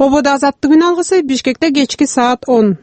Ободо азаттык күн алгысы Бишкекте кечки саат 10.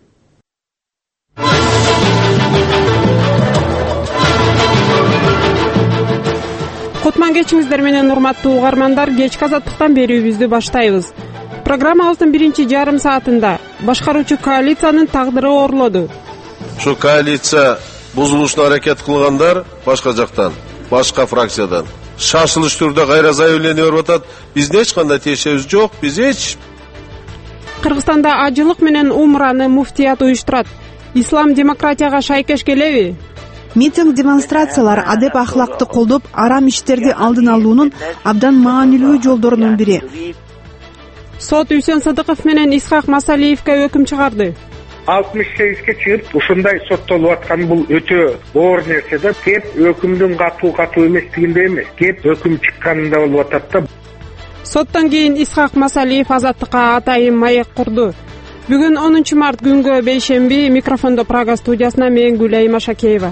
Кутман кечиңиздер менен урматтуу угармандар, кечки азаттыктан берүүбүздү баштайбыз. Программабыздын биринчи жарым саатында башкаруучу коалициянын тагдыры оорлоду. Şu коалиция бузулушуна аракет кылгандар башка жактан, башка фракциядан шашылыш түрдө кайра заявление берип атат. Биздин эч кандай тиешебиз жок, биз эч. Кыргызстанда ажылык менен умраны муфтият уюштурат. Ислам демократияга шайкеш келеби? Митинг, демонстрациялар адеп ахлакты колдоп, арам иштерди алдын алуунун абдан маанилүү жолдорунун бири. Сот Үсөн Сыдыков менен Исхак Масалиевке өкүм чыгарды. 68-ге чыгып, ушундай соттолуп аткан бул өтө оор нерсе да, кеп өкүмдүн катуу эместигинде эмес, кеп өкүм чыкканында болуп атат да. Соттон кийин Исхак Масалиев азаттыкка атайын маек курду. Бүгүн 10 март күнгө бейшемби, микрофондо Прага студиясына мен Гүлай Машакеева.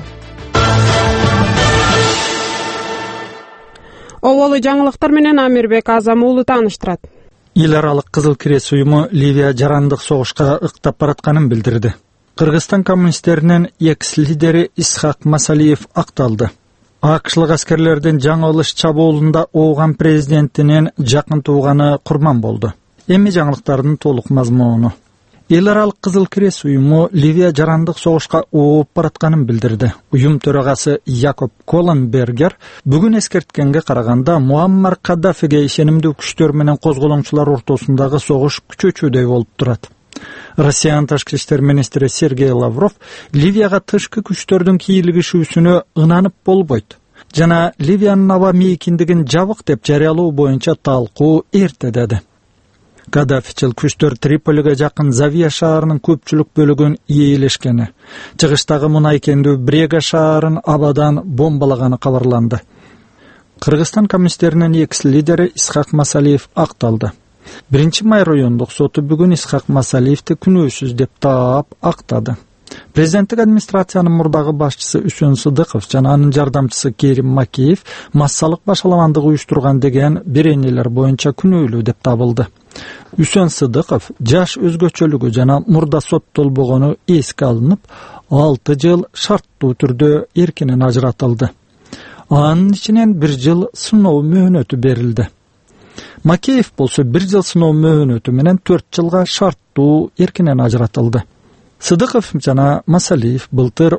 Оболу жаңылыктар менен Амирбек Азам уулу тааныштырат. Эл аралык Кызыл Крест уюму Ливия жарандык согушка ыктап баратканын билдирди. Кыргызстан коммунисттеринин экс-лидери Исхак Масалиев акталды. АКШлык аскерлердин жаңы алыш чабуулунда ооган президентинин жакын тууганы курман болду. Эми жаңылыктардын толук мазмуну. Эл аралык Кызыл Крест уюму Ливия жарандык согушка ооп баратканын билдирди. Уюм төрагасы Якоб Колленбергер бүгүн эскерткенге караганда Муаммар Каддафиге ишенимдүү күчтөр менен козголоңчулар ортосундагы согуш күчөчүдөй болуп турат. Россиянын тышкы иштер министри Сергей Лавров Ливияга тышкы күчтөрдүн кийлигишүүсүнө ынанып болбойт жана Ливиянын аба мейкиндигин жабык деп жарыялоо боюнча талкуу эрте деди. Каддафичил күчтөр Триполиге жакын Завия шаарынын көпчүлүк бөлүгүн ээлешкени, чыгыштагы мунай кендүү Брега шаарын абадан бомбалаганы кабарланды. Кыргызстан коммунисттеринин экс-лидери Исхак Масалиев акталды. 1-май райондук соту бүгүн Исхак Масалиевди күнөөсүз деп таап актады. Президенттик администрациянын мурдагы башчысы Үсөн Сыдыков жана анын жардамчысы Керим Макеев массалык башаламандык уюштурган деген беренелер боюнча күнөөлүү деп табылды. Үсөн Сыдыков жаш өзгөчөлүгү жана мурда соттолбогону эске алынып, 6 жыл шарттуу түрдө эркинен ажыратылды. Анын ичинен 1 жыл сыноо мөөнөтү берилди. Макеев болсо 1 жыл сыноо мөөнөтү менен 4 жылга шарттуу эркинен ажыратылды. Сыдыков жана Масалиев былтыр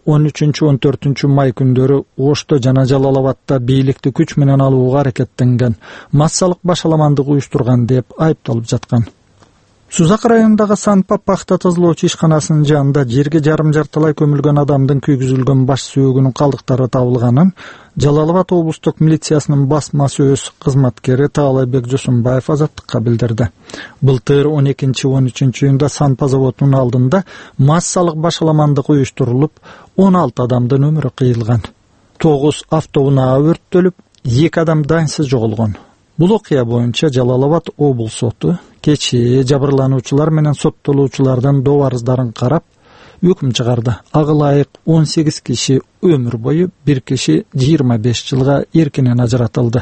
13-14 май күндөрү Ошто жана Жалалабадта бийликти күч менен алууга аракеттенген, массалык башаламандык уюштурган деп айыпталып жаткан. Сузак районундагы Санпа пахта тазалоочу ишканасынын жанында жерге жарым жартылай көмүлгөн адамдын күйгүзүлгөн баш сөөгүнүн калдыктары табылганын Жалалабад облустук милициясынын басма сөз кызматкери Таалайбек Жусунбаев азаттыкка билдирди. Былтыр 12-13 июнда Санпа заводунун алдында массалык башаламандык уюштурулуп, 16 адамдын өмүрү кыйылган. 9 автоунаа өрттөлүп, 2 адам дайынсыз жоголгон. Бул окуя боюнча Жалалабад облус соту кечээ жабырлануучулар менен соттолуучулардын добарыздарын карап, өкүм чыгарды. Ага ылайык 18 киши өмүр бою, 1 киши 25 жылга эркинен ажыратылды.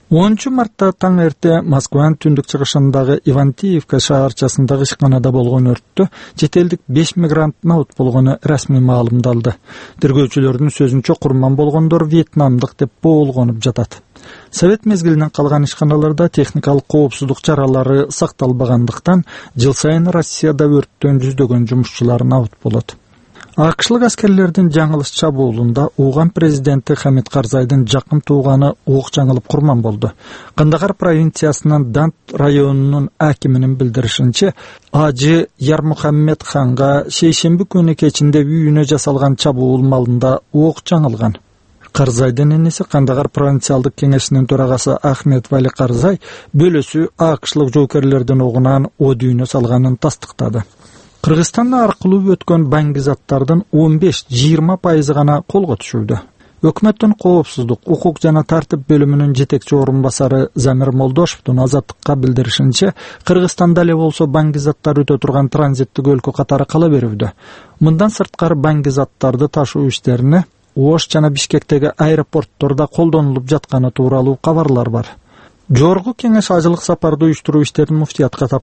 10 мартта таң эрте Москванын түндүк чыгышындагы Ивантиевка шаарчасындагы ишканада болгон өрттө чет элдик 5 мигрант наут болгону расмий маалымдалды. Тергөөчүлөрдүн сөзүнчө курман болгондор вьетнамдык деп боолгонуп жатат. Совет мезгилинен калган ишканаларда техникалык коопсуздук чаралары сакталбагандыктан жыл сайын Россияда өрттөн жүздөгөн жумушчулар наут болот. АКШлык аскерлердин жаңылыш чабуулунда ооган президенти Хамид Карзайдын жакын тууганы ок жаңылып курман болду. Кандагар провинциясынын Дант районунун акиминин билдиришинче, Ажы Ярмухаммед ханга шейшемби күнү кечинде үйүнө жасалган чабуул малында ок жаңылган. Карзайдын энеси Кандагар провинциалдык кеңешинин төрагасы Ахмед Вали Карзай бөлөсү АКШлык жоокерлердин огунан о дүйнө салганын тастыктады. Кыргызстан аркылуу өткөн баңгизаттардын 15-20% гана колго түшүүдө. Өкмөттүн коопсуздук, укук жана тартип бөлүмүнүн жетекчи орун басары Замир Молдошевдун азаттыкка билдиришинче, Кыргызстанда эле болсо баңгизаттар өтө турган транзиттик өлкө катары кала берүүдө. Мындан сырткары баңгизаттарды ташуу иштерине Ош жана Бишкектеги аэропорттордо колдонулуп жатканы тууралуу кабарлар бар. Жогорку кеңеш ажылык сапарды уюштуруу иштерин муфтиятка